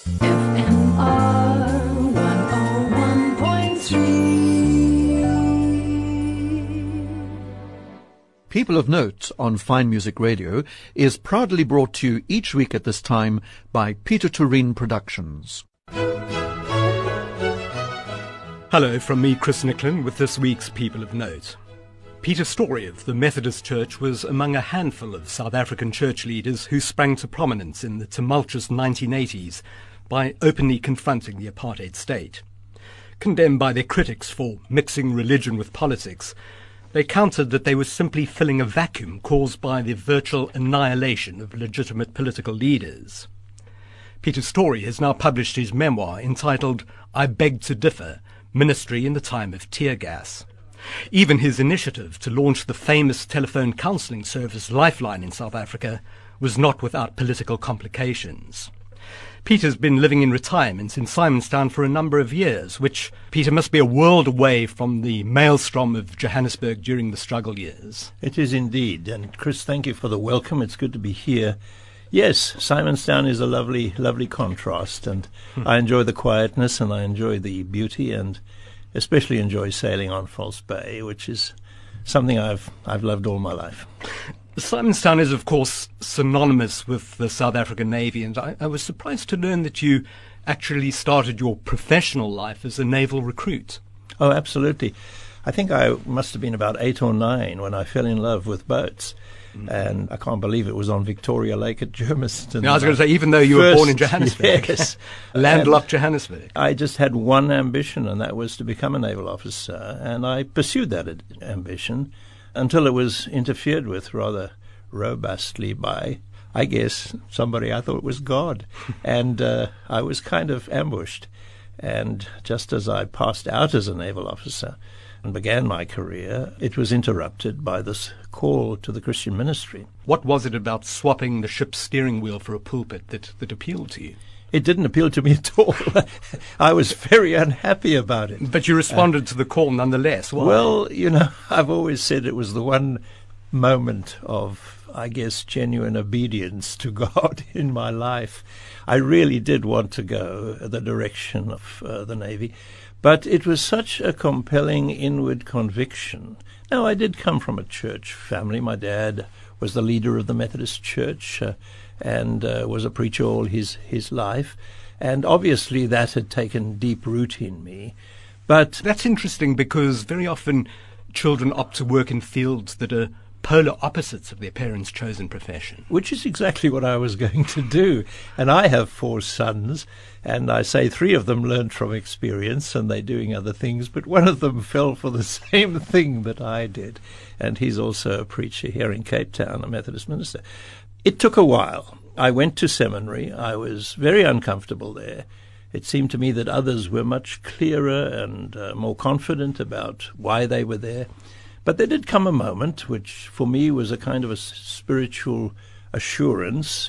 FMR 101.3. People of Note on Fine Music Radio is proudly brought to you each week at this time by Peter Turin Productions. Hello from me, Chris Nicklin, with this week's People of Note. Peter Story of the Methodist Church was among a handful of South African church leaders who sprang to prominence in the tumultuous 1980s by openly confronting the apartheid state. Condemned by their critics for mixing religion with politics, they countered that they were simply filling a vacuum caused by the virtual annihilation of legitimate political leaders. Peter Story has now published his memoir entitled I Beg to Differ, Ministry in the Time of Tear Gas. Even his initiative to launch the famous telephone counselling service Lifeline in South Africa was not without political complications. Peter's been living in retirement in Simonstown for a number of years, which, Peter, must be a world away from the maelstrom of Johannesburg during the struggle years. It is indeed. And Chris, thank you for the welcome. It's good to be here. Yes, Simonstown is a lovely, lovely contrast, and I enjoy the quietness and I enjoy the beauty, and especially enjoy sailing on False Bay, which is something I've loved all my life. Simonstown is, of course, synonymous with the South African Navy, and I was surprised to learn that you actually started your professional life as a naval recruit. Oh, absolutely. I think I must have been about 8 or 9 when I fell in love with boats. And I can't believe it was on Victoria Lake at Germiston. I was going to say, even though you were born in Johannesburg, yes, landlocked Johannesburg. I just had one ambition, and that was to become a naval officer. And I pursued that ambition until it was interfered with rather robustly by, I guess, somebody I thought was God. And I was kind of ambushed. And just as I passed out as a naval officer and began my career, it was interrupted by this call to the Christian ministry. What was it about swapping the ship's steering wheel for a pulpit that appealed to you? It didn't appeal to me at all. I was very unhappy about it. But you responded to the call nonetheless. Why? Well, I've always said it was the one moment of, I guess, genuine obedience to God in my life. I really did want to go the direction of the Navy. But it was such a compelling inward conviction. Now, I did come from a church family. My dad was the leader of the Methodist Church and was a preacher all his life. And obviously that had taken deep root in me. But that's interesting, because very often children opt to work in fields that are polar opposites of their parents' chosen profession. Which is exactly what I was going to do. And I have 4 sons, and I say 3 of them learned from experience, and they're doing other things, but one of them fell for the same thing that I did. And he's also a preacher here in Cape Town, a Methodist minister. It took a while. I went to seminary. I was very uncomfortable there. It seemed to me that others were much clearer and more confident about why they were there. But there did come a moment, which for me was a kind of a spiritual assurance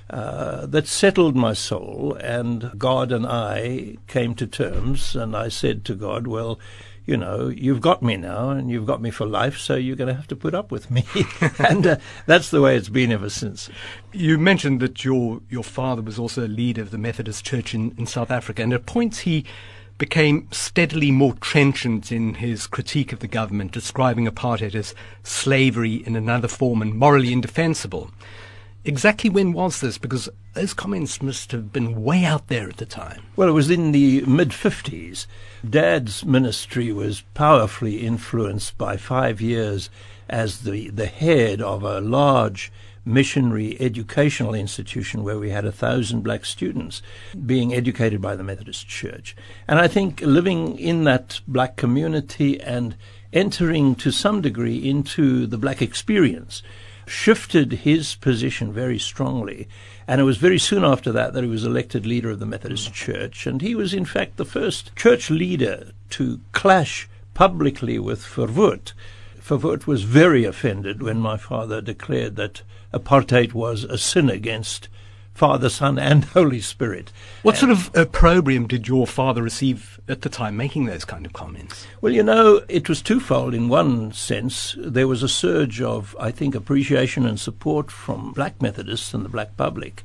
that settled my soul, and God and I came to terms, and I said to God, well, you've got me now, and you've got me for life, so you're going to have to put up with me. And that's the way it's been ever since. You mentioned that your father was also a leader of the Methodist Church in South Africa, and at points he became steadily more trenchant in his critique of the government, describing apartheid as slavery in another form and morally indefensible. Exactly when was this? Because those comments must have been way out there at the time. Well, it was in the mid-50s. Dad's ministry was powerfully influenced by 5 years as the head of a large missionary educational institution where we had 1,000 black students being educated by the Methodist Church. And I think living in that black community and entering to some degree into the black experience shifted his position very strongly. And it was very soon after that he was elected leader of the Methodist Church. And he was, in fact, the first church leader to clash publicly with Verwoerd. Verwoerd was very offended when my father declared that apartheid was a sin against Father, Son, and Holy Spirit. What sort of opprobrium did your father receive at the time making those kind of comments? Well, it was twofold. In one sense, there was a surge of, I think, appreciation and support from black Methodists and the black public.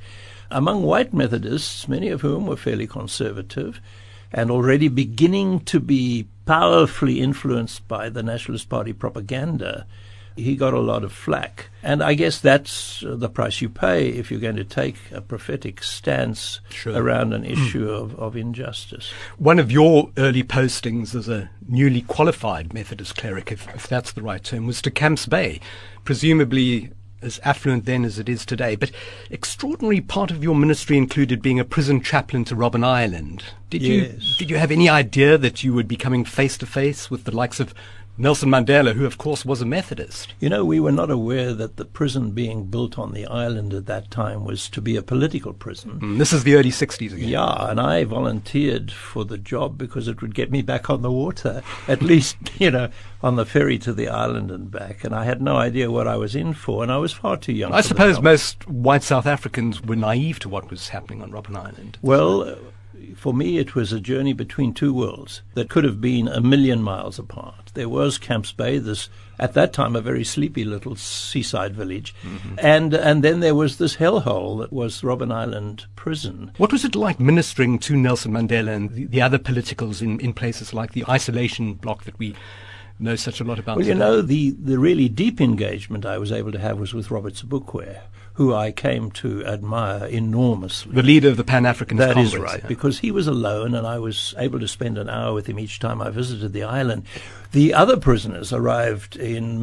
among white Methodists, many of whom were fairly conservative and already beginning to be powerfully influenced by the Nationalist Party propaganda, he got a lot of flack. And I guess that's the price you pay if you're going to take a prophetic stance around an issue of injustice. One of your early postings as a newly qualified Methodist cleric, if that's the right term, was to Camps Bay, presumably as affluent then as it is today. But extraordinary part of your ministry included being a prison chaplain to Robben Island. Did you have any idea that you would be coming face to face with the likes of Nelson Mandela, who of course was a Methodist? You know, we were not aware that the prison being built on the island at that time was to be a political prison. This is the early 60s again. Yeah, and I volunteered for the job because it would get me back on the water, at least, on the ferry to the island and back. And I had no idea what I was in for, and I was far too young. I suppose most white South Africans were naive to what was happening on Robben Island. Well, for me, it was a journey between two worlds that could have been a million miles apart. There was Camps Bay, this, at that time, a very sleepy little seaside village. And then there was this hellhole that was Robben Island prison. What was it like ministering to Nelson Mandela and the other politicals in places like the isolation block that we know such a lot about Well, today? the really deep engagement I was able to have was with Robert Sobukwe, who I came to admire enormously. The leader of the Pan-Africanist Congress. That is right, because he was alone and I was able to spend an hour with him each time I visited the island. The other prisoners arrived in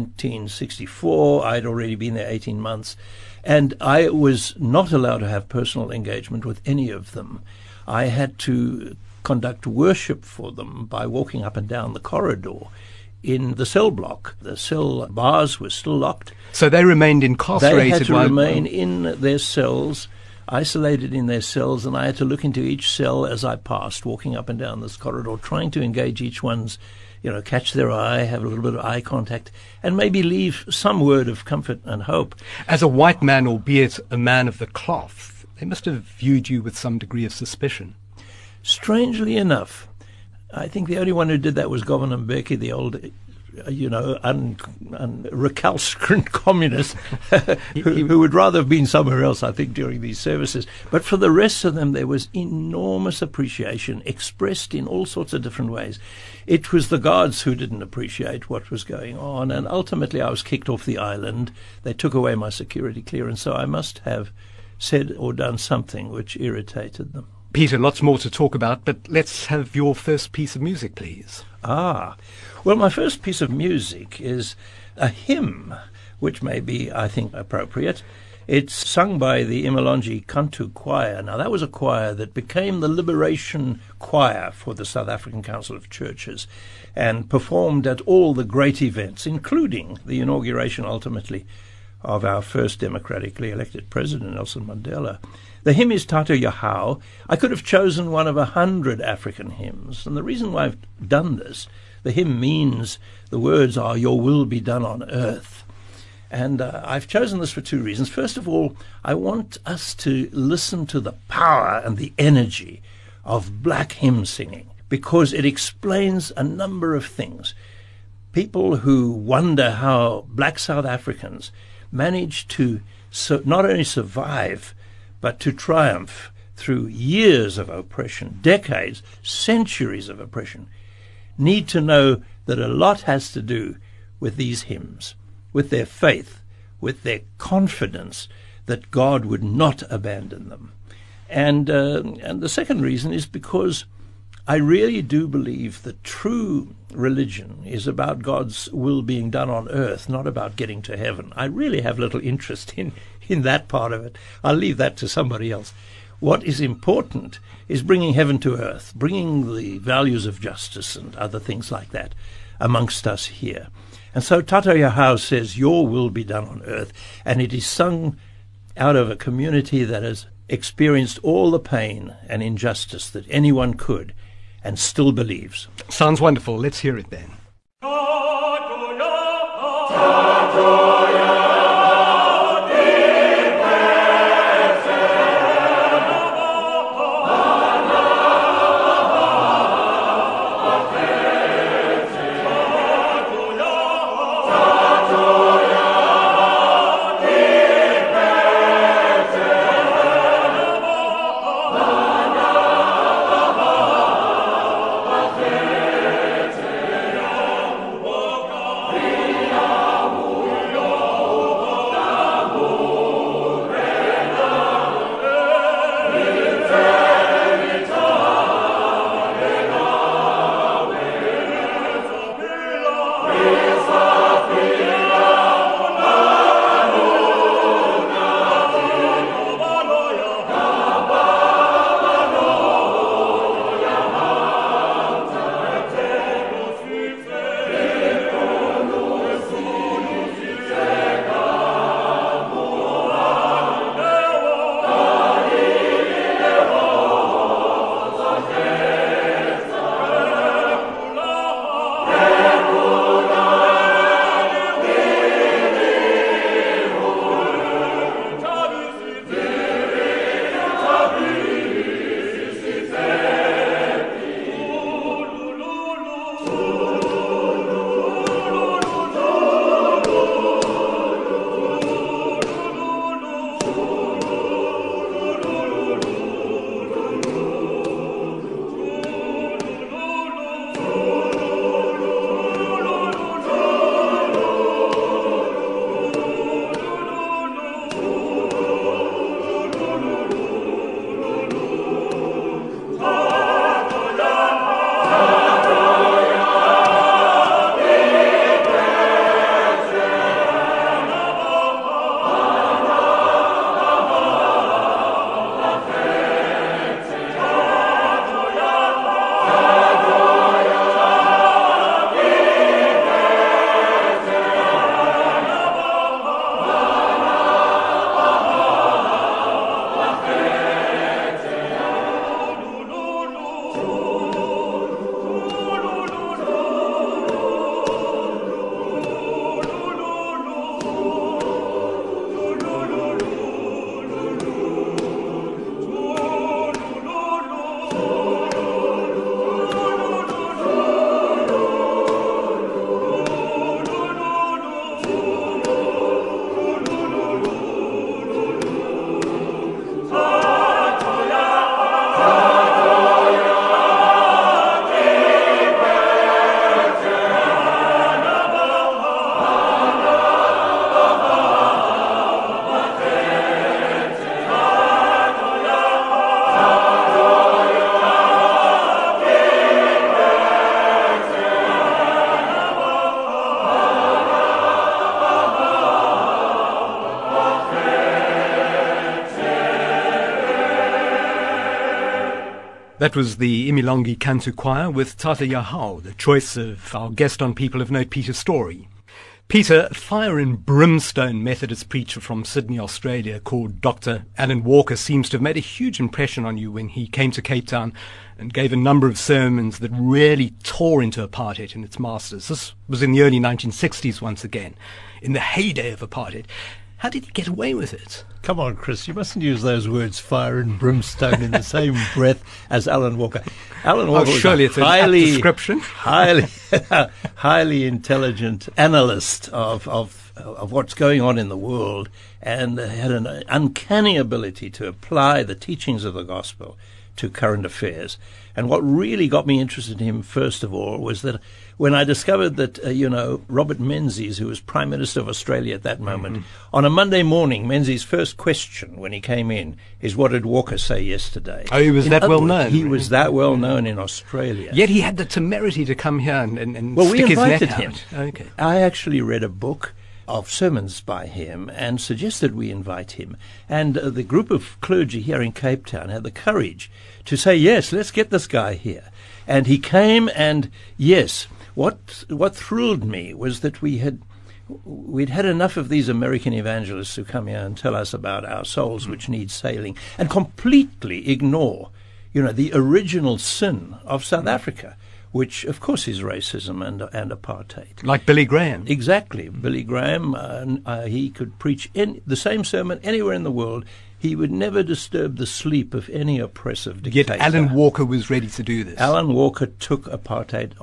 mid-1964. I'd already been there 18 months, and I was not allowed to have personal engagement with any of them. I had to conduct worship for them by walking up and down the corridor in the cell block. The cell bars were still locked. So they remained incarcerated. They had to remain in their cells, isolated in their cells, and I had to look into each cell as I passed, walking up and down this corridor, trying to engage each one's, catch their eye, have a little bit of eye contact, and maybe leave some word of comfort and hope. As a white man, albeit a man of the cloth, they must have viewed you with some degree of suspicion. Strangely enough, I think the only one who did that was Govan Mbeki, the old, recalcitrant communist who would rather have been somewhere else, I think, during these services. But for the rest of them, there was enormous appreciation expressed in all sorts of different ways. It was the guards who didn't appreciate what was going on, and ultimately I was kicked off the island. They took away my security clearance, so I must have said or done something which irritated them. Peter, lots more to talk about, but let's have your first piece of music, please. Well, my first piece of music is a hymn, which may be, I think, appropriate. It's sung by the Imalonji Kantu Choir. Now, that was a choir that became the liberation choir for the South African Council of Churches and performed at all the great events, including the inauguration, ultimately, of our first democratically elected president, Nelson Mandela. The hymn is Tato Yahau. I could have chosen one of 100 African hymns, and the reason why I've done this, the hymn means, the words are, "Your will be done on earth." And I've chosen this for two reasons. First of all, I want us to listen to the power and the energy of black hymn singing, because it explains a number of things. People who wonder how black South Africans managed to not only survive, but to triumph through years of oppression, decades, centuries of oppression, need to know that a lot has to do with these hymns, with their faith, with their confidence that God would not abandon them. And the second reason is because I really do believe that true religion is about God's will being done on earth, not about getting to heaven. I really have little interest in that part of it. I'll leave that to somebody else. What is important is bringing heaven to earth, bringing the values of justice and other things like that amongst us here. And so Tato Yahau says, "Your will be done on earth," and it is sung out of a community that has experienced all the pain and injustice that anyone could and still believes. Sounds wonderful. Let's hear it then. That was the Imilongi Cantu Choir with Tata Yahao, the choice of our guest on People of Note, Peter Story. Peter, fire and brimstone Methodist preacher from Sydney, Australia, called Dr. Alan Walker, seems to have made a huge impression on you when he came to Cape Town and gave a number of sermons that really tore into apartheid and its masters. This was in the early 1960s once again, in the heyday of apartheid. How did he get away with it? Come on, Chris, you mustn't use those words, fire and brimstone, in the same breath as Alan Walker. Alan Walker was surely it's an apt description. highly intelligent analyst of what's going on in the world, and had an uncanny ability to apply the teachings of the gospel to current affairs. And what really got me interested in him, first of all, was that when I discovered that, Robert Menzies, who was Prime Minister of Australia at that moment, on a Monday morning, Menzies' first question when he came in is, what did Walker say yesterday? Oh, he was that well known. He was that well known in Australia. Yet he had the temerity to come here and well, stick we his neck invited him. out. Okay. I actually read a book of sermons by him and suggested we invite him. And the group of clergy here in Cape Town had the courage to say, yes, let's get this guy here. And he came, and yes, what thrilled me was that we'd had enough of these American evangelists who come here and tell us about our souls which need sailing, and completely ignore, the original sin of South Africa, which, of course, is racism and apartheid. Like Billy Graham. Exactly. Billy Graham, he could preach the same sermon anywhere in the world. He would never disturb the sleep of any oppressive dictator. Yet Alan Walker was ready to do this. Alan Walker took apartheid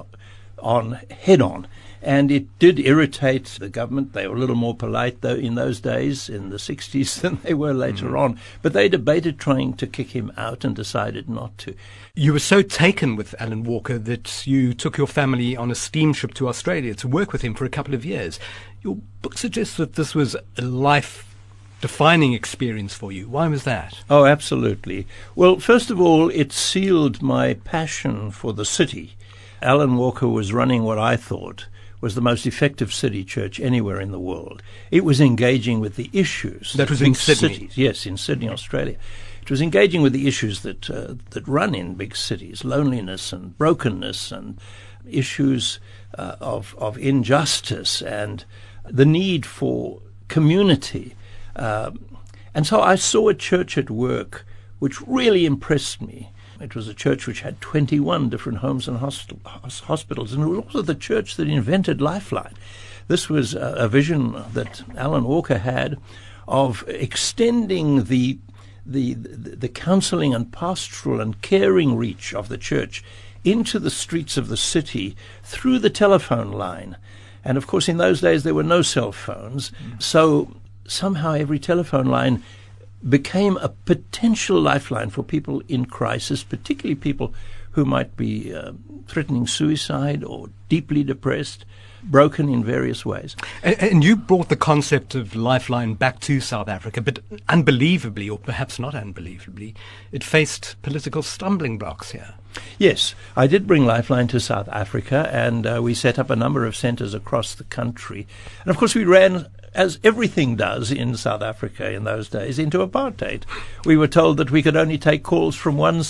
head on. And it did irritate the government. They were a little more polite, though, in those days, in the 60s, than they were later on. But they debated trying to kick him out and decided not to. You were so taken with Alan Walker that you took your family on a steamship to Australia to work with him for a couple of years. Your book suggests that this was a life-defining experience for you. Why was that? Oh, absolutely. Well, first of all, it sealed my passion for the city. Alan Walker was running what I thought was the most effective city church anywhere in the world. It was engaging with the issues. That was in Sydney? Cities. Yes, in Sydney, Australia. It was engaging with the issues that run in big cities, loneliness and brokenness, and issues of injustice and the need for community. And so I saw a church at work which really impressed me. It was a church which had 21 different homes and hospitals, and it was also the church that invented Lifeline. This was a vision that Alan Walker had of extending the counselling and pastoral and caring reach of the church into the streets of the city through the telephone line. And of course, in those days, there were no cell phones, so somehow every telephone line became a potential lifeline for people in crisis, particularly people who might be threatening suicide or deeply depressed, broken in various ways. And you brought the concept of Lifeline back to South Africa, but unbelievably, or perhaps not unbelievably, it faced political stumbling blocks here. Yes, I did bring Lifeline to South Africa, and we set up a number of centres across the country. And of course we ran, as everything does in South Africa in those days, into apartheid. We were told that we could only take calls from one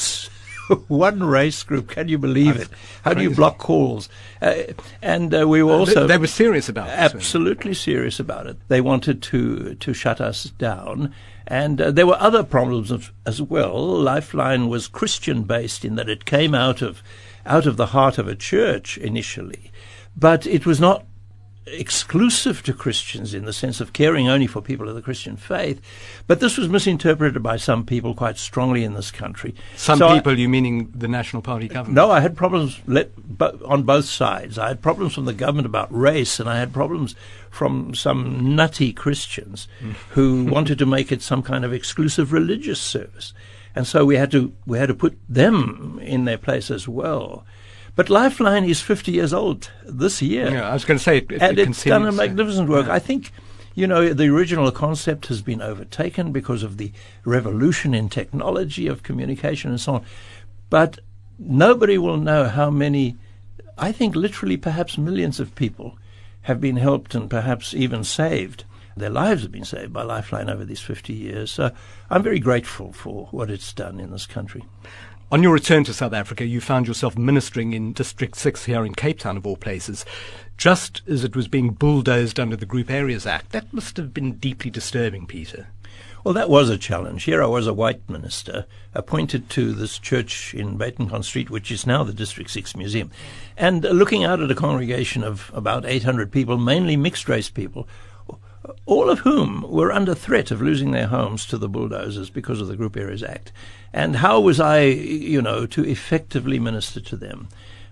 race group. Can you believe it? How do you block calls? And we were also... They were serious about it. Absolutely serious about it. They wanted to shut us down. And there were other problems as well. Lifeline was Christian-based in that it came out of the heart of a church initially. But it was not exclusive to Christians in the sense of caring only for people of the Christian faith. But this was misinterpreted by some people quite strongly in this country. Some people, you meaning the National Party government? No, I had problems on both sides. I had problems from the government about race, and I had problems from some nutty Christians who wanted to make it some kind of exclusive religious service. And so we had to put them in their place as well. But Lifeline is 50 years old this year. Yeah, I was going to say, it's done a magnificent work. Yeah. I think, the original concept has been overtaken because of the revolution in technology of communication and so on. But nobody will know how many, I think literally perhaps millions of people have been helped and perhaps even saved Their lives have been saved by Lifeline over these 50 years. So I'm very grateful for what it's done in this country. On your return to South Africa, you found yourself ministering in District 6 here in Cape Town, of all places, just as it was being bulldozed under the Group Areas Act. That must have been deeply disturbing, Peter. Well, that was a challenge. Here I was, a white minister, appointed to this church in Batencon Street, which is now the District 6 Museum, and looking out at a congregation of about 800 people, mainly mixed-race people, all of whom were under threat of losing their homes to the bulldozers because of the Group Areas Act. And how was I, to effectively minister to them?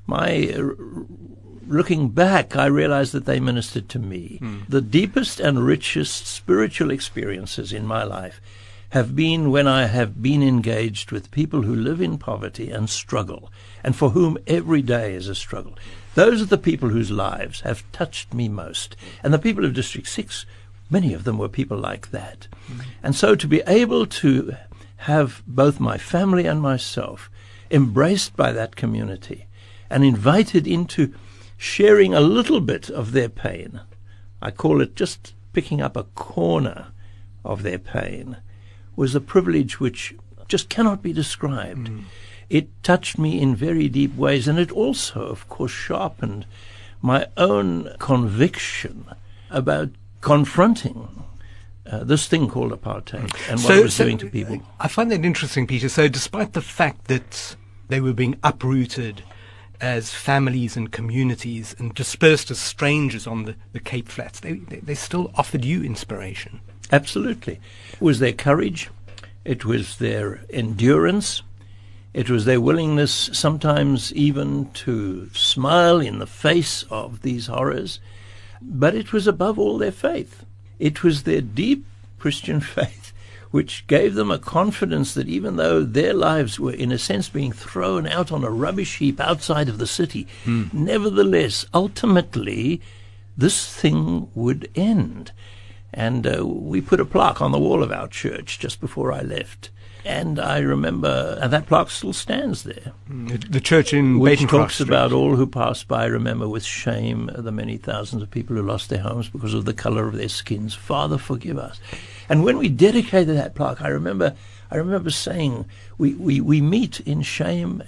Looking back, I realized that they ministered to me. The deepest and richest spiritual experiences in my life have been when I have been engaged with people who live in poverty and struggle, and for whom every day is a struggle. Those are the people whose lives have touched me most. And the people of District 6, many of them were people like that. And so to be able to have both my family and myself embraced by that community and invited into sharing a little bit of their pain, I call it just picking up a corner of their pain, was a privilege which just cannot be described. It touched me in very deep ways, and it also, of course, sharpened my own conviction about confronting this thing called apartheid and what it was doing to people. I find that interesting, Peter. So despite the fact that they were being uprooted as families and communities and dispersed as strangers on the Cape Flats, they still offered you inspiration. Absolutely. It was their courage, it was their endurance, it was their willingness sometimes even to smile in the face of these horrors, but it was above all their faith. It was their deep Christian faith which gave them a confidence that even though their lives were in a sense being thrown out on a rubbish heap outside of the city, nevertheless, ultimately, this thing would end. And we put a plaque on the wall of our church just before I left. And I remember, and that plaque still stands there. The church in which Batencroft talks Street. about all who passed by remember with shame the many thousands of people who lost their homes because of the color of their skins. Father, forgive us. And when we dedicated that plaque, I remember saying, we meet in shame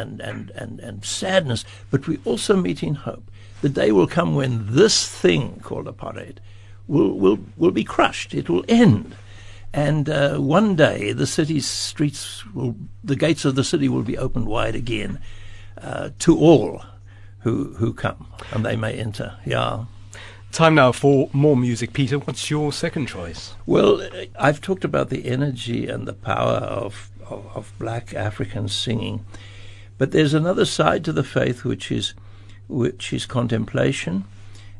and sadness, but we also meet in hope. The day will come when this thing called apartheid will be crushed. It will end. And one day the city's streets the gates of the city will be opened wide again to all who come, and they may enter. Yeah. Time now for more music. Peter, what's your second choice? Well, I've talked about the energy and the power of black Africans singing, but there's another side to the faith which is contemplation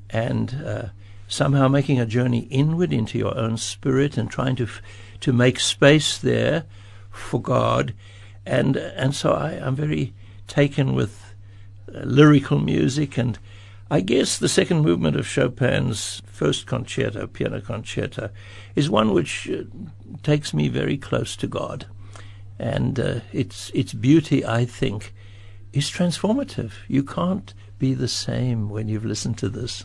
and somehow making a journey inward into your own spirit and trying to make space there for God, and so I'm very taken with lyrical music. And I guess the second movement of Chopin's first concerto, piano concerto, is one which takes me very close to God, and its beauty, I think, is transformative. You can't be the same when you've listened to this.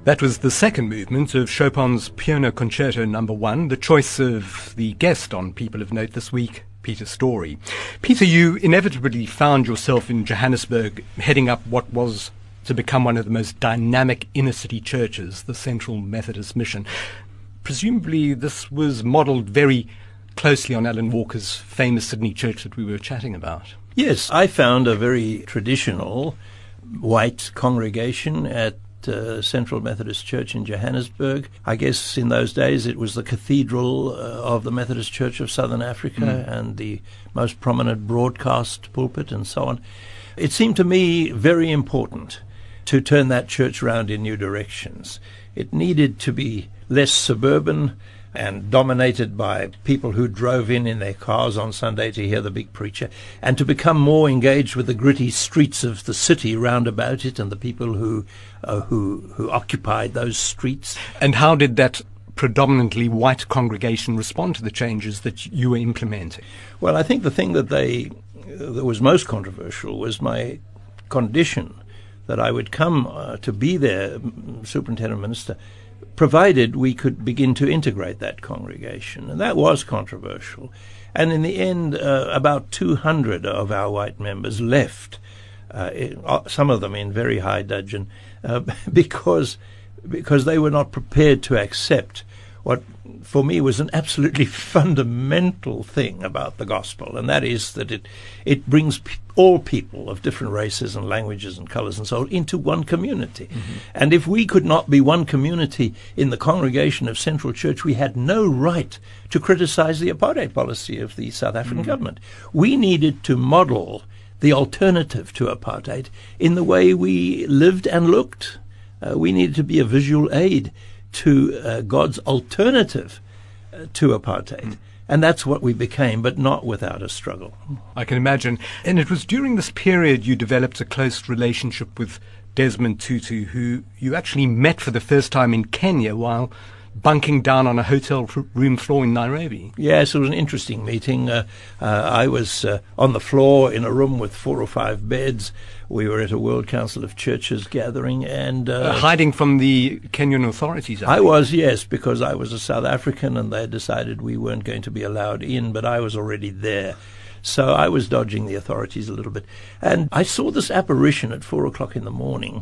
That was the second movement of Chopin's Piano Concerto No. 1, the choice of the guest on People of Note this week, Peter Story. Peter, you inevitably found yourself in Johannesburg heading up what was to become one of the most dynamic inner-city churches, the Central Methodist Mission. Presumably this was modelled very closely on Alan Walker's famous Sydney church that we were chatting about. Yes, I found a very traditional white congregation at Central Methodist Church in Johannesburg. I guess in those days it was the cathedral of the Methodist Church of Southern Africa and the most prominent broadcast pulpit and so on. It seemed to me very important to turn that church round in new directions. It needed to be less suburban and dominated by people who drove in their cars on Sunday to hear the big preacher, and to become more engaged with the gritty streets of the city round about it and the people who occupied those streets. And how did that predominantly white congregation respond to the changes that you were implementing? Well, I think the thing that was most controversial was my condition that I would come to be their superintendent minister, provided we could begin to integrate that congregation. And that was controversial. And in the end, about 200 of our white members left, some of them in very high dudgeon, because they were not prepared to accept what for me was an absolutely fundamental thing about the gospel, and that is that it brings all people of different races and languages and colours and so on into one community. And if we could not be one community in the congregation of Central Church, we had no right to criticise the apartheid policy of the South African government. We needed to model the alternative to apartheid in the way we lived and looked. We needed to be a visual aid to God's alternative to apartheid. And that's what we became, but not without a struggle. I can imagine. And it was during this period you developed a close relationship with Desmond Tutu, who you actually met for the first time in Kenya while bunking down on a hotel room floor in Nairobi. Yes, it was an interesting meeting. I was on the floor in a room with 4 or 5 beds. We were at a World Council of Churches gathering and... hiding from the Kenyan authorities, I was, yes, because I was a South African and they had decided we weren't going to be allowed in, but I was already there. So I was dodging the authorities a little bit. And I saw this apparition at 4 o'clock in the morning,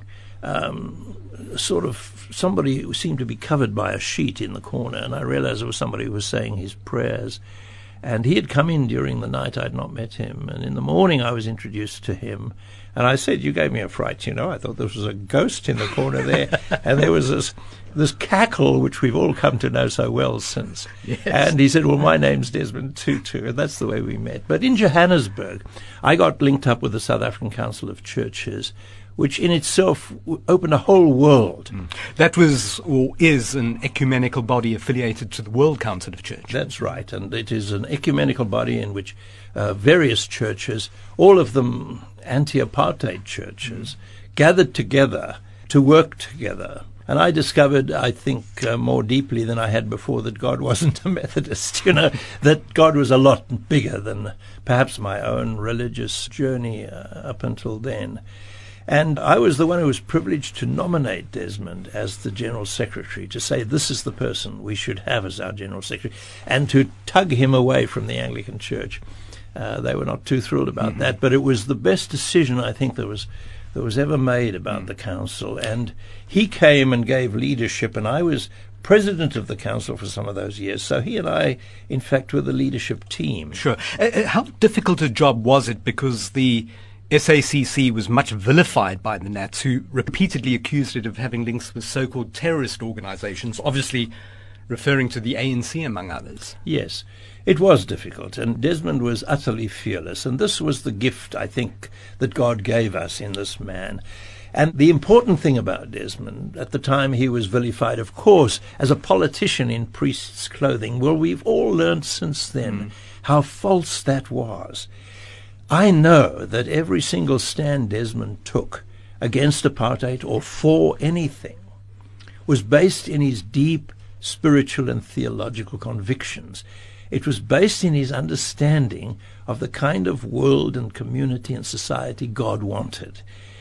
sort of somebody who seemed to be covered by a sheet in the corner, and I realized it was somebody who was saying his prayers. And he had come in during the night. I had not met him. And in the morning I was introduced to him. And I said, "You gave me a fright, you know. I thought there was a ghost in the corner there." And there was this cackle, which we've all come to know so well since. Yes. And he said, "Well, my name's Desmond Tutu." And that's the way we met. But in Johannesburg, I got linked up with the South African Council of Churches, which in itself opened a whole world. That was or is an ecumenical body affiliated to the World Council of Churches. That's right, and it is an ecumenical body in which various churches, all of them anti-apartheid churches, gathered together to work together. And I discovered, I think, more deeply than I had before, that God wasn't a Methodist, that God was a lot bigger than perhaps my own religious journey up until then. And I was the one who was privileged to nominate Desmond as the General Secretary, to say this is the person we should have as our General Secretary, and to tug him away from the Anglican Church. They were not too thrilled about that, but it was the best decision I think that was ever made about the council. And he came and gave leadership, and I was president of the council for some of those years. So he and I, in fact, were the leadership team. Sure. How difficult a job was it? Because the SACC was much vilified by the Nats, who repeatedly accused it of having links with so-called terrorist organizations, obviously referring to the ANC, among others. Yes, it was difficult, and Desmond was utterly fearless, and this was the gift, I think, that God gave us in this man. And the important thing about Desmond, at the time he was vilified, of course, as a politician in priest's clothing, well, we've all learned since then how false that was. I know that every single stand Desmond took against apartheid or for anything was based in his deep spiritual and theological convictions. It was based in his understanding of the kind of world and community and society God wanted.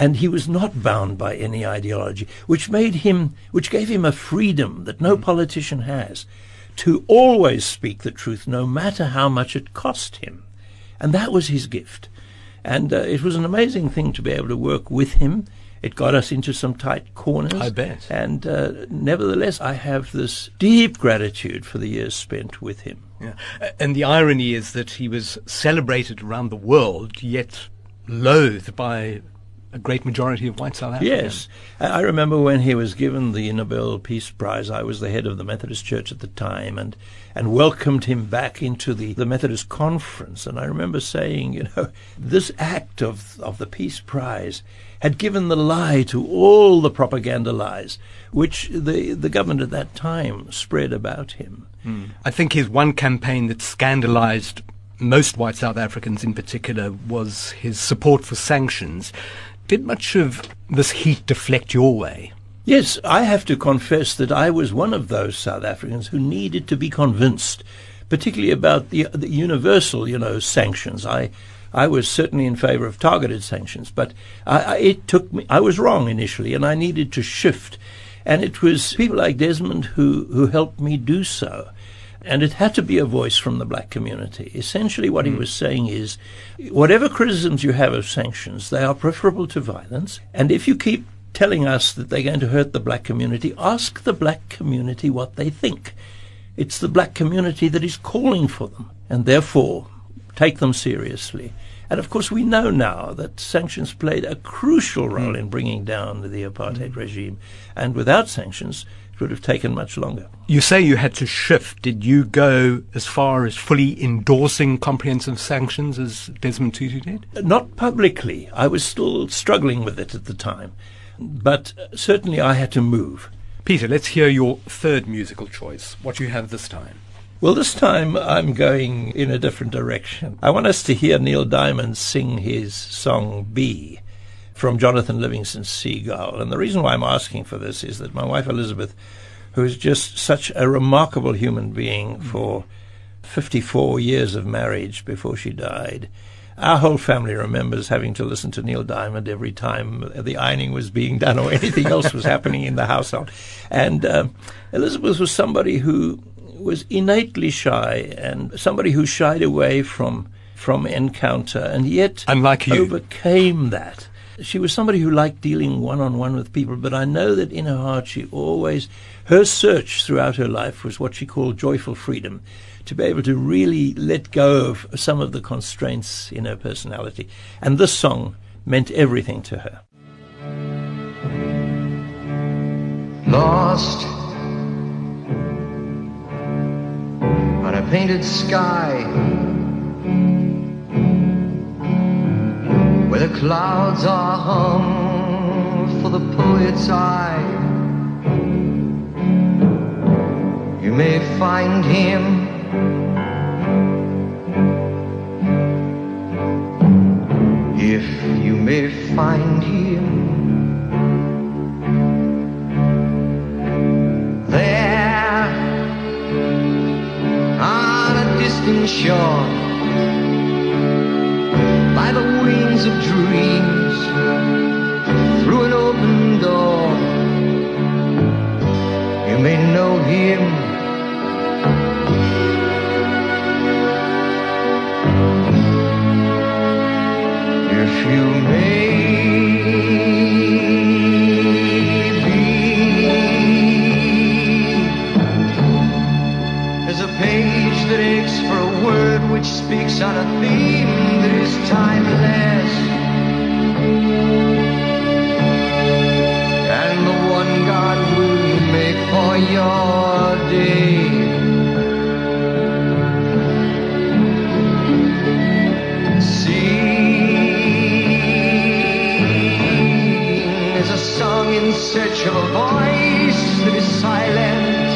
And he was not bound by any ideology, which gave him a freedom that no politician has, to always speak the truth, no matter how much it cost him. And that was his gift. And it was an amazing thing to be able to work with him. It got us into some tight corners. I bet. And nevertheless, I have this deep gratitude for the years spent with him. Yeah. And the irony is that he was celebrated around the world, yet loathed by a great majority of white South Africans. Yes. I remember when he was given the Nobel Peace Prize, I was the head of the Methodist Church at the time and welcomed him back into the Methodist Conference. And I remember saying, this act of the Peace Prize had given the lie to all the propaganda lies which the government at that time spread about him. I think his one campaign that scandalized most white South Africans in particular was his support for sanctions. Did much of this heat deflect your way? Yes, I have to confess that I was one of those South Africans who needed to be convinced, particularly about the universal, sanctions. I was certainly in favor of targeted sanctions, but it took me. I was wrong initially, and I needed to shift. And it was people like Desmond who helped me do so. And it had to be a voice from the black community. Essentially what he was saying is, whatever criticisms you have of sanctions, they are preferable to violence. And if you keep telling us that they're going to hurt the black community, ask the black community what they think. It's the black community that is calling for them. And therefore, take them seriously. And of course, we know now that sanctions played a crucial role in bringing down the apartheid regime. And without sanctions, it would have taken much longer. You say you had to shift. Did you go as far as fully endorsing comprehensive sanctions as Desmond Tutu did? Not publicly. I was still struggling with it at the time. But certainly I had to move. Peter, let's hear your third musical choice. What do you have this time? Well, this time I'm going in a different direction. I want us to hear Neil Diamond sing his song Bee from Jonathan Livingston's Seagull. And the reason why I'm asking for this is that my wife Elizabeth, who is just such a remarkable human being for 54 years of marriage before she died, our whole family remembers having to listen to Neil Diamond every time the ironing was being done or anything else was happening in the household. And Elizabeth was somebody who was innately shy and somebody who shied away from encounter and yet unlike you overcame that. She was somebody who liked dealing one-on-one with people, but I know that in her heart her search throughout her life was what she called joyful freedom, to be able to really let go of some of the constraints in her personality. And this song meant everything to her. Lost on a painted sky, where the clouds are hung for the poet's eye. You may find him if you may find him there on a distant shore, by the wings of dreams, through an open door. You may know him if you may be. There's a page that aches for a word which speaks on a theme that is timeless, and the one God will make for your day. In search of a voice that is silent,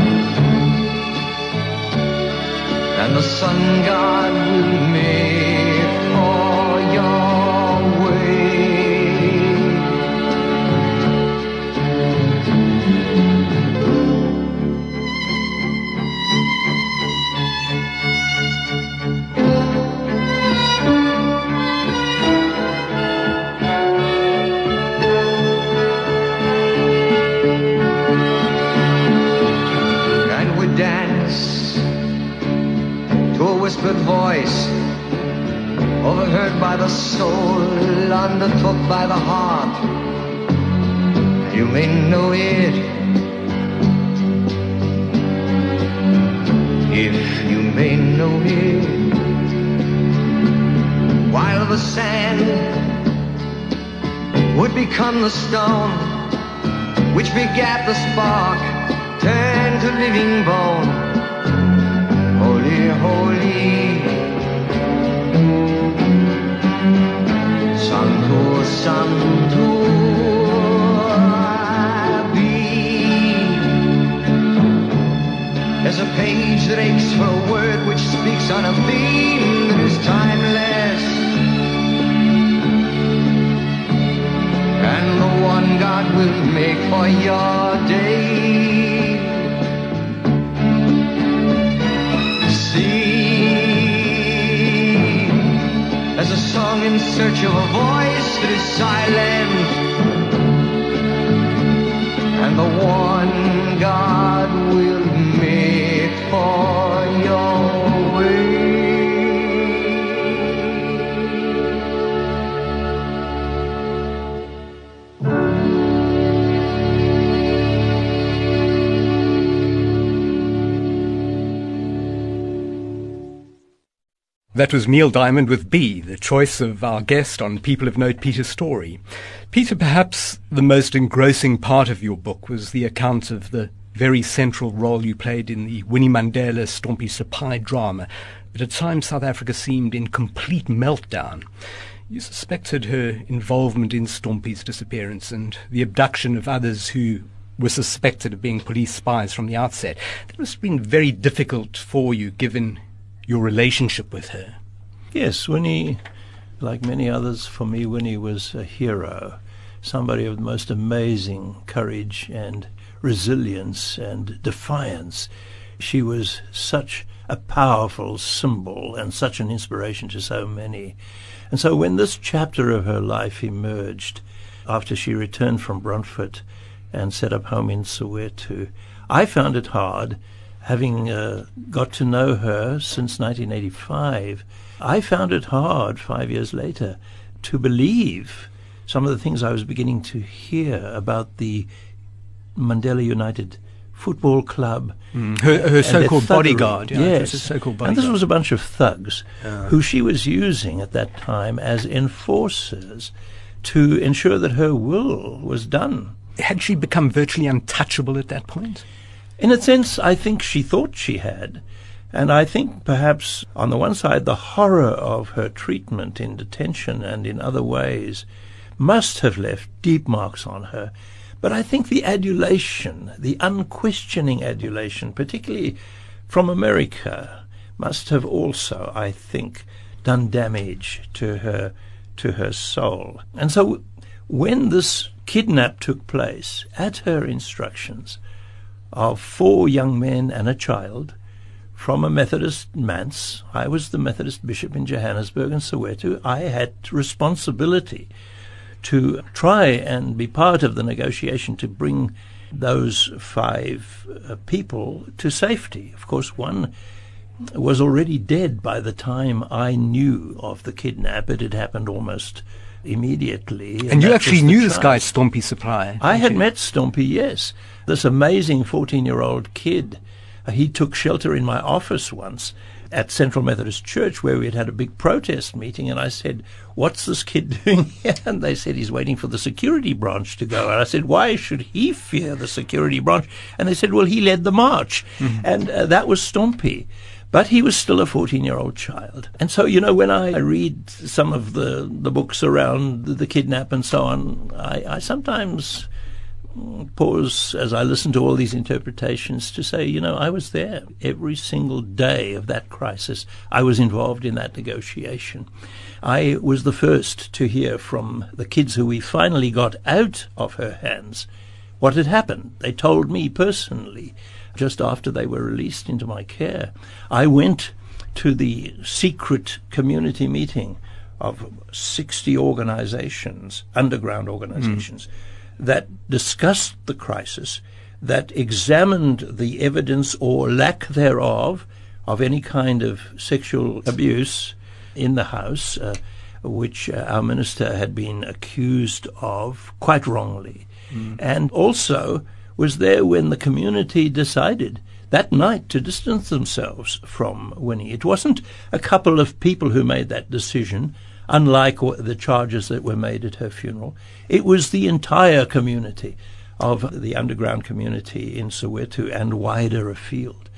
and the sun God will make for your way. overheard by the soul, undertook by the heart. You may know it if you may know it. While the sand would become the stone, which begat the spark, turned to living bone. Holy, holy, Santo, Santo, there's a page that aches for a word which speaks on a theme that is timeless, and the one God will make for your day. See, there's a song in search of a voice that is silent, and the one God will make for your way. That was Neil Diamond with B, the choice of our guest on People of Note, Peter Storey. Peter, perhaps the most engrossing part of your book was the account of the very central role you played in the Winnie Mandela Stompie Sepai drama. At times South Africa seemed in complete meltdown. You suspected her involvement in Stompie's disappearance and the abduction of others who were suspected of being police spies from the outset. That must have been very difficult for you, given your relationship with her. Yes, Winnie, like many others, for me, Winnie was a hero, somebody of the most amazing courage and resilience and defiance. She was such a powerful symbol and such an inspiration to so many. And so when this chapter of her life emerged, after she returned from Brunford and set up home in Soweto, I found it hard, having got to know her since 1985, I found it hard 5 years later to believe some of the things I was beginning to hear about the Mandela United Football Club. Her so-called bodyguard. Yeah, yes. Her so-called bodyguard. And this was a bunch of thugs who she was using at that time as enforcers to ensure that her will was done. Had she become virtually untouchable at that point? In a sense, I think she thought she had. And I think perhaps, on the one side, the horror of her treatment in detention and in other ways must have left deep marks on her. But I think the adulation, the unquestioning adulation, particularly from America, must have also, I think, done damage to her soul. And so when this kidnap took place, at her instructions, of 4 young men and a child from a Methodist manse. I was the Methodist bishop in Johannesburg and Soweto. I had responsibility to try and be part of the negotiation to bring those 5 people to safety. Of course, one was already dead by the time I knew of the kidnap. It had happened almost immediately. And you actually knew this guy, Stompie Sepai. I had met Stompie, yes. This amazing 14-year-old kid. He took shelter in my office once at Central Methodist Church, where we had had a big protest meeting, and I said, "What's this kid doing here?" And they said, "He's waiting for the security branch to go." And I said, "Why should he fear the security branch?" And they said, "Well, he led the march." And that was Stompie. But he was still a 14-year-old child. And so, you know, when I read some of the books around the kidnap and so on, I sometimes pause as I listen to all these interpretations to say, you know, I was there every single day of that crisis. I was involved in that negotiation. I was the first to hear from the kids who we finally got out of her hands what had happened. They told me personally just after they were released into my care. I went to the secret community meeting of 60 organizations, underground organizations, that discussed the crisis, that examined the evidence or lack thereof of any kind of sexual abuse in the house, which our minister had been accused of, quite wrongly, and also was there when the community decided that night to distance themselves from Winnie. It wasn't a couple of people who made that decision, unlike the charges that were made at her funeral. It was the entire community of the underground community in Soweto and wider afield.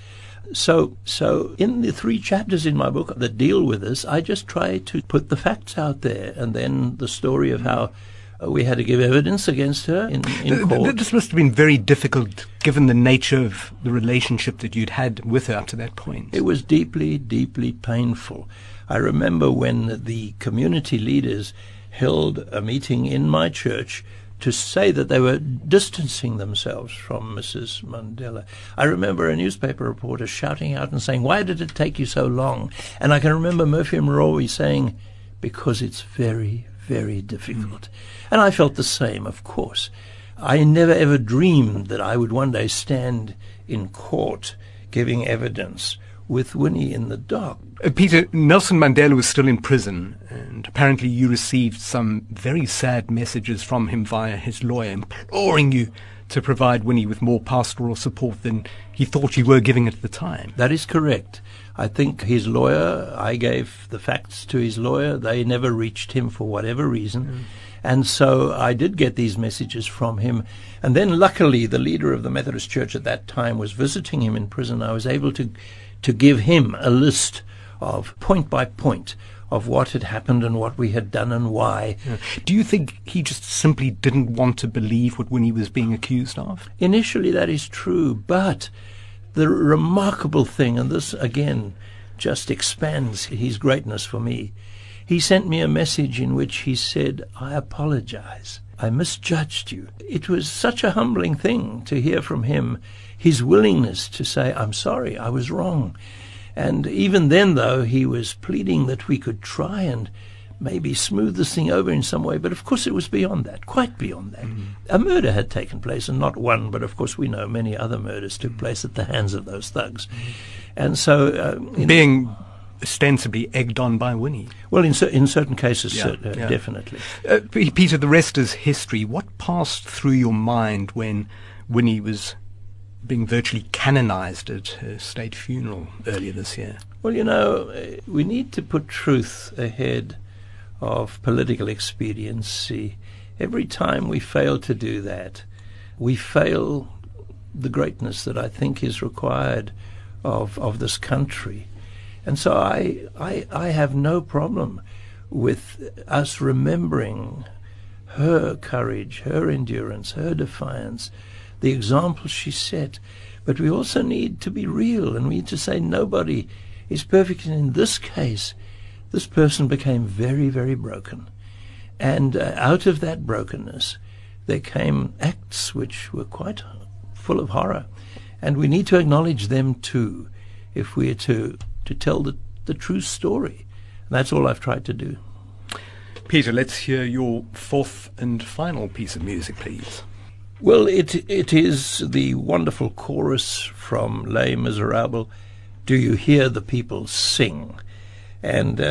So in the 3 chapters in my book that deal with this, I just try to put the facts out there, and then the story of how we had to give evidence against her in court. This must have been very difficult, given the nature of the relationship that you'd had with her up to that point. It was deeply, deeply painful. I remember when the community leaders held a meeting in my church to say that they were distancing themselves from Mrs. Mandela. I remember a newspaper reporter shouting out and saying, "Why did it take you so long?" And I can remember Murphy Morowi saying, "Because it's very, very difficult." And I felt the same, of course. I never ever dreamed that I would one day stand in court giving evidence with Winnie in the dock. Peter, Nelson Mandela was still in prison, and apparently you received some very sad messages from him via his lawyer, imploring you to provide Winnie with more pastoral support than he thought you were giving at the time. That is correct. I think his lawyer, I gave the facts to his lawyer. They never reached him for whatever reason. And so I did get these messages from him. And then luckily the leader of the Methodist Church at that time was visiting him in prison. I was able to give him a list of point by point of what had happened and what we had done and why. Do you think he just simply didn't want to believe what Winnie was being accused of? Initially that is true, but the remarkable thing, and this again just expands his greatness for me, he sent me a message in which he said, "I apologize. I misjudged you." It was such a humbling thing to hear from him, his willingness to say, "I'm sorry, I was wrong." And even then, though, he was pleading that we could try and maybe smooth this thing over in some way. But of course it was beyond that, quite beyond that. A murder had taken place, and not one, but of course we know many other murders took place at the hands of those thugs. And so... being ostensibly egged on by Winnie. Well, in certain cases, definitely. Peter, the rest is history. What passed through your mind when Winnie was being virtually canonized at her state funeral earlier this year? Well, you know, we need to put truth ahead of political expediency. Every time we fail to do that, we fail the greatness that I think is required of this country. And so I have no problem with us remembering her courage, her endurance, her defiance, the example she set. But we also need to be real, and we need to say nobody is perfect. And in this case, this person became very, very broken. And out of that brokenness, there came acts which were quite full of horror. And we need to acknowledge them too, if we are to tell the true story. And that's all I've tried to do. Peter, let's hear your fourth and final piece of music, please. Well, it is the wonderful chorus from Les Miserables, "Do You Hear the People Sing?" And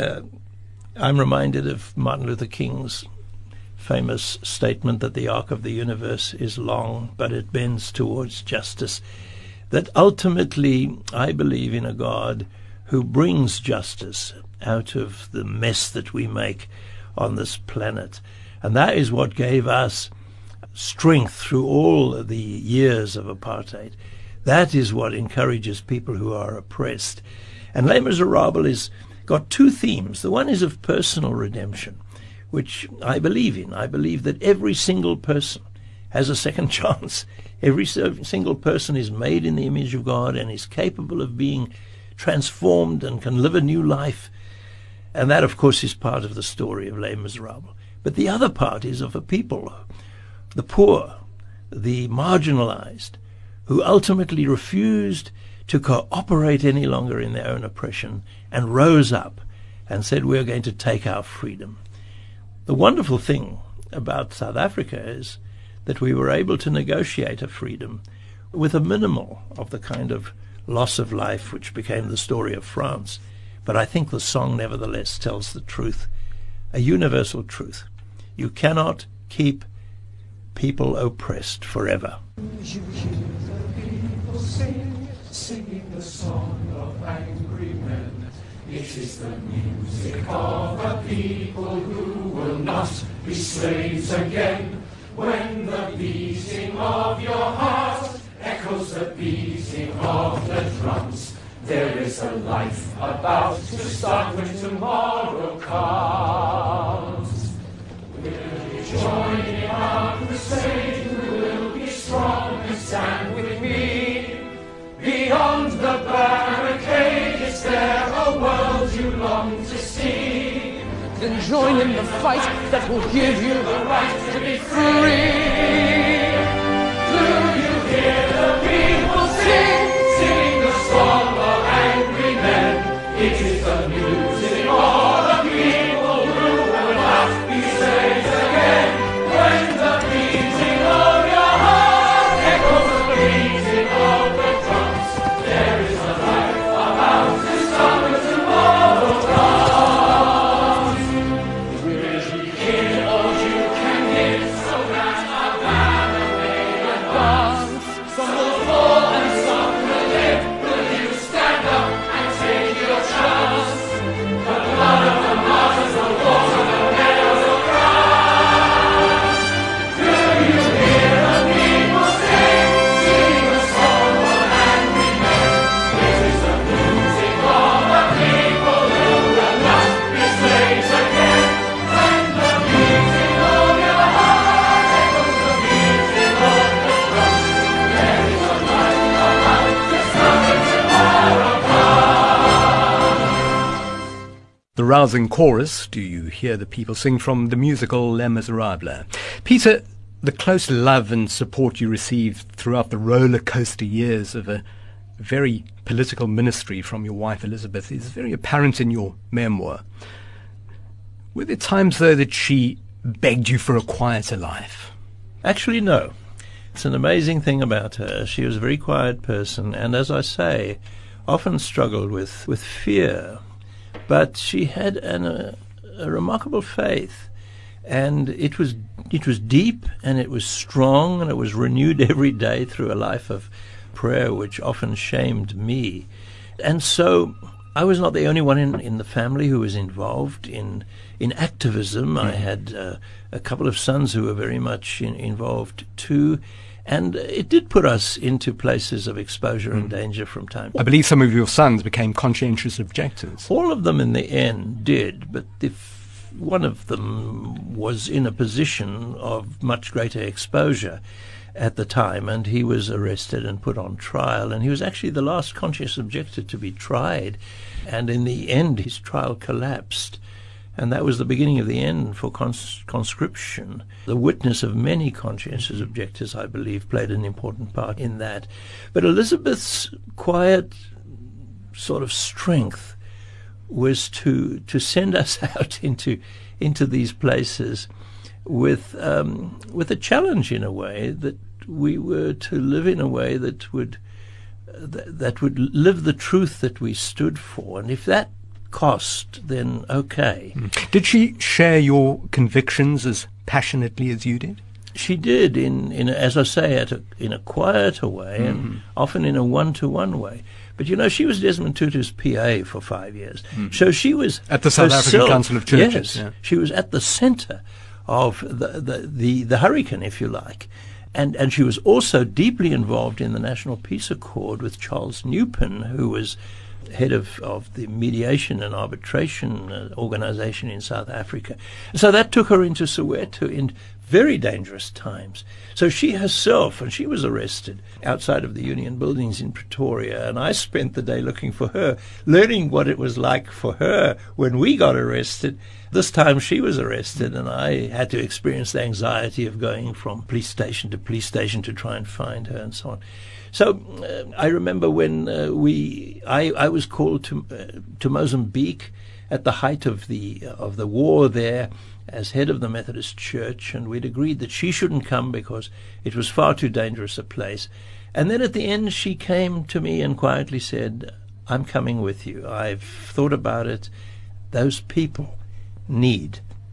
I'm reminded of Martin Luther King's famous statement that the arc of the universe is long, but it bends towards justice. That ultimately I believe in a God who brings justice out of the mess that we make on this planet. And that is what gave us strength through all the years of apartheid. That is what encourages people who are oppressed. And Les Miserables has got two themes. The one is of personal redemption, which I believe in. I believe that every single person has a second chance. Every single person is made in the image of God and is capable of being transformed and can live a new life. And that, of course, is part of the story of Les Miserables. But the other part is of a people, the poor, the marginalized, who ultimately refused to cooperate any longer in their own oppression and rose up and said, "We're going to take our freedom." The wonderful thing about South Africa is that we were able to negotiate a freedom with a minimal of the kind of loss of life which became the story of France. But I think the song nevertheless tells the truth a universal truth. You cannot keep people oppressed forever. You hear the people singing the song of angry men. It is the music of a people who will not be slaves again. When the beating of your heart echoes the beating of the drums, there is a life about to start when tomorrow comes. Will you join in our crusade? Who will be strong and stand with me? Beyond the barricade, is there a world you long to see? Then join in the fight that will give you the right to be free. Do you hear the people sing the song of angry men? It is the music of the people who will not be slaves again. When the beating of your heart echoes the beating of the drums, there is a life about to start when tomorrow comes. Will you hear all you can hear, so that our banner may advance? Some will fall and some will live. Will you stand up and take your chance? The blood of the martyrs will water the meadows of grass. Do you hear the people sing the song of angry men? It is the music of the people who will not be slaves again. When the beating of your heart echoes the beating of the drums, there is a life about to start when tomorrow comes. The rousing chorus, Do You Hear the People Sing, from the musical Les Miserables. Peter, the close love and support you received throughout the roller coaster years of a very political ministry from your wife Elizabeth is very apparent in your memoir. Were there times, though, that she begged you for a quieter life? Actually, no. It's an amazing thing about her. She was a very quiet person, and as I say, often struggled with fear. But she had a remarkable faith, and it was deep, and it was strong, and it was renewed every day through a life of prayer, which often shamed me. And so I was not the only one in the family who was involved in activism. I had a couple of sons who were very much involved too. And it did put us into places of exposure and danger from time to time. I believe some of your sons became conscientious objectors. All of them in the end did, but if one of them was in a position of much greater exposure at the time, and he was arrested and put on trial, and he was actually the last conscientious objector to be tried, and in the end his trial collapsed. And that was the beginning of the end for conscription. The witness of many conscientious objectors, I believe, played an important part in that. But Elizabeth's quiet sort of strength was to send us out into these places with a challenge, in a way, that we were to live in a way that would live the truth that we stood for. And if that cost, then okay. Did she share your convictions as passionately as you did? She did, as I say, in a quieter way, and often in a one-to-one way. But she was Desmond Tutu's PA for 5 years, so she was at the South African Council of Churches. Yes, she was at the centre of the hurricane, if you like, and she was also deeply involved in the National Peace Accord with Charles Newpin, who was head of the mediation and arbitration organization in South Africa. So that took her into Soweto in very dangerous times. So she herself, and she was arrested outside of the Union buildings in Pretoria, and I spent the day looking for her, learning what it was like for her when we got arrested. This time she was arrested, and I had to experience the anxiety of going from police station to try and find her and so on. So I remember when I was called to Mozambique at the height of the war there as head of the Methodist Church, and we'd agreed that she shouldn't come because it was far too dangerous a place. And then at the end she came to me and quietly said, "I'm coming with you. I've thought about it. Those people need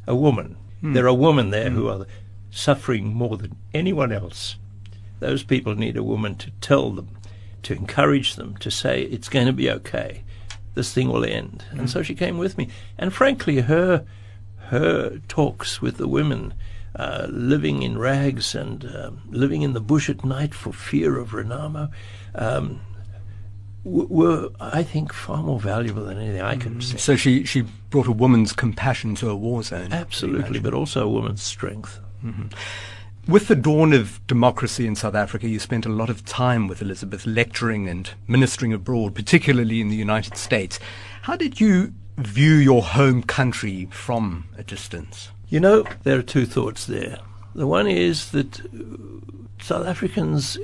a woman. There are women there who are suffering more than anyone else. Those people need a woman to tell them, to encourage them, to say, it's going to be okay. This thing will end. And so she came with me. And frankly, her talks with the women, living in rags and living in the bush at night for fear of Renamo, were, I think, far more valuable than anything I could say. So she brought a woman's compassion to a war zone. Absolutely, but also a woman's strength. With the dawn of democracy in South Africa, you spent a lot of time with Elizabeth lecturing and ministering abroad, particularly in the United States. How did you view your home country from a distance? You know, there are two thoughts there. The one is that South Africans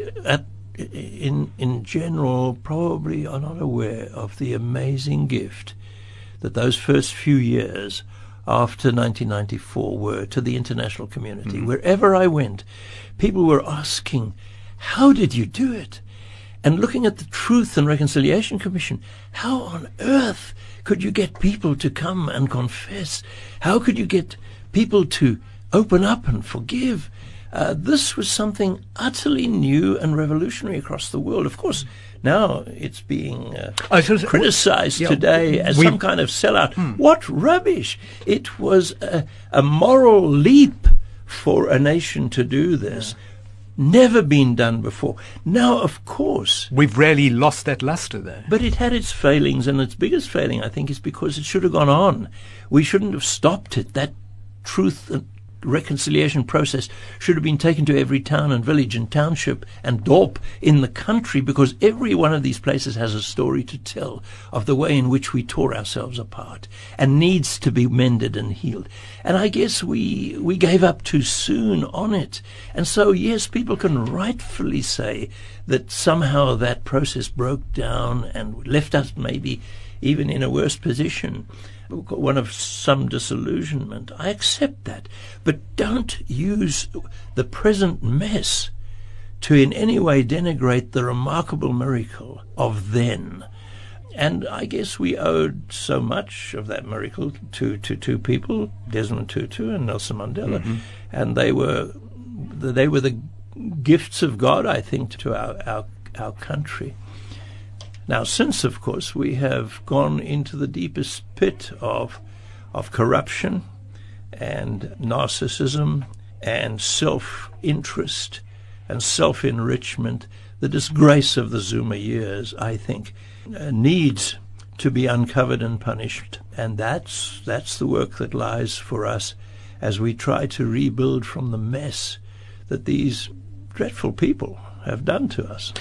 in general probably are not aware of the amazing gift that those first few years after 1994 were to the international community. Wherever I went, people were asking, how did you do it? And looking at the Truth and Reconciliation Commission, how on earth could you get people to come and confess? How could you get people to open up and forgive? This was something utterly new and revolutionary across the world. Of course, now it's being criticized today as some kind of sellout. What rubbish! It was a moral leap for a nation to do this. Never been done before. Now, of course, we've really lost that luster there. But it had its failings, and its biggest failing, I think, is because it should have gone on. We shouldn't have stopped it. That Truth and Reconciliation process should have been taken to every town and village and township and dorp in the country, because every one of these places has a story to tell of the way in which we tore ourselves apart and needs to be mended and healed. And I guess we gave up too soon on it. And so, yes, people can rightfully say that somehow that process broke down and left us maybe even in a worse position, one of some disillusionment. I accept that. But don't use the present mess to in any way denigrate the remarkable miracle of then. And I guess we owed so much of that miracle to two people, Desmond Tutu and Nelson Mandela. And they were the gifts of God, I think, to our country. Now, since, of course, we have gone into the deepest pit of corruption and narcissism and self-interest and self-enrichment, the disgrace of the Zuma years, I think, needs to be uncovered and punished. And that's the work that lies for us as we try to rebuild from the mess that these dreadful people have done to us.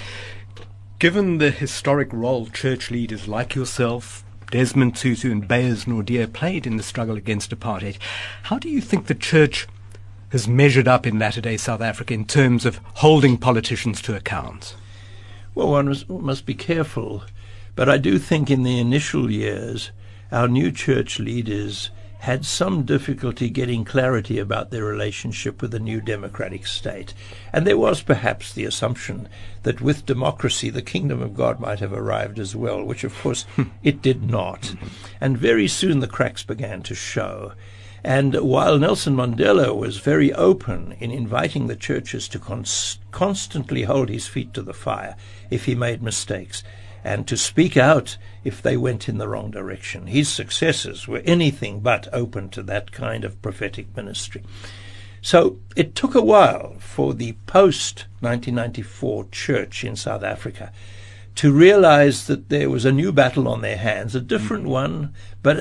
Given the historic role church leaders like yourself, Desmond Tutu and Beyers Naudé played in the struggle against apartheid, how do you think the church has measured up in latter-day South Africa in terms of holding politicians to account? Well, one must be careful, but I do think in the initial years our new church leaders had some difficulty getting clarity about their relationship with the new democratic state. And there was perhaps the assumption that with democracy the kingdom of God might have arrived as well, which of course it did not. And very soon the cracks began to show. And while Nelson Mandela was very open in inviting the churches to constantly hold his feet to the fire if he made mistakes, and to speak out if they went in the wrong direction, his successors were anything but open to that kind of prophetic ministry. So it took a while for the post-1994 church in South Africa to realize that there was a new battle on their hands, a different one, but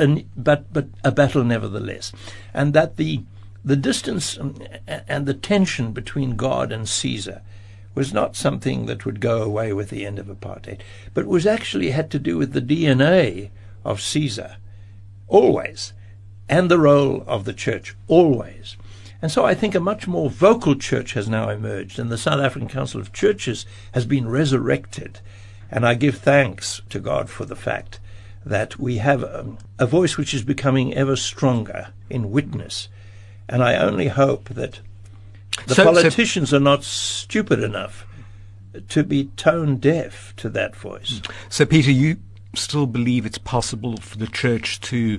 a battle nevertheless, and that the distance and the tension between God and Caesar was not something that would go away with the end of apartheid, but was actually had to do with the DNA of Caesar, always, and the role of the church, always. And so I think a much more vocal church has now emerged, and the South African Council of Churches has been resurrected. And I give thanks to God for the fact that we have a voice which is becoming ever stronger in witness. And I only hope that the politicians are not stupid enough to be tone deaf to that voice. So, Peter, you still believe it's possible for the church to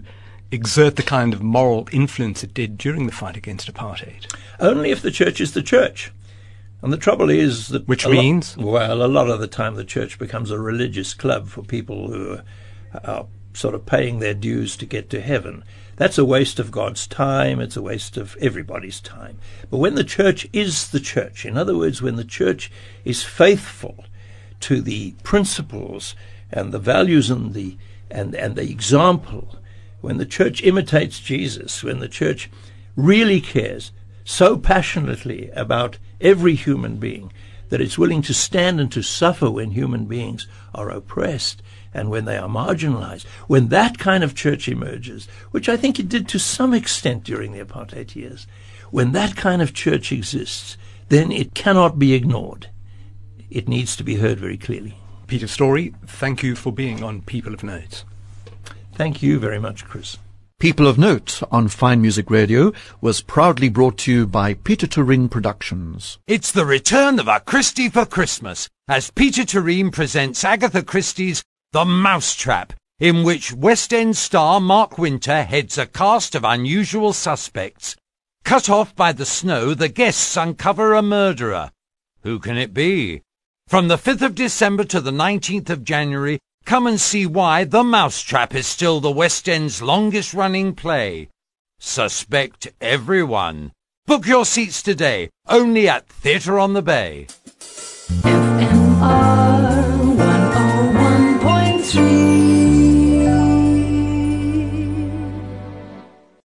exert the kind of moral influence it did during the fight against apartheid? Only if the church is the church. And the trouble is that... Which means? A lot of the time the church becomes a religious club for people who are sort of paying their dues to get to heaven. That's a waste of God's time. It's a waste of everybody's time. But when the church is the church, in other words, when the church is faithful to the principles and the values and the example, when the church imitates Jesus, when the church really cares so passionately about every human being that it's willing to stand and to suffer when human beings are oppressed and when they are marginalized, when that kind of church emerges, which I think it did to some extent during the apartheid years, when that kind of church exists, then it cannot be ignored. It needs to be heard very clearly. Peter Storey, thank you for being on People of Note. Thank you very much, Chris. People of Note on Fine Music Radio was proudly brought to you by Peter Turin Productions. It's the return of A Christie for Christmas, as Peter Turin presents Agatha Christie's The Mousetrap, in which West End star Mark Winter heads a cast of unusual suspects. Cut off by the snow, the guests uncover a murderer. Who can it be? From the 5th of December to the 19th of January, come and see why The Mousetrap is still the West End's longest-running play. Suspect everyone. Book your seats today, only at Theatre on the Bay. FMR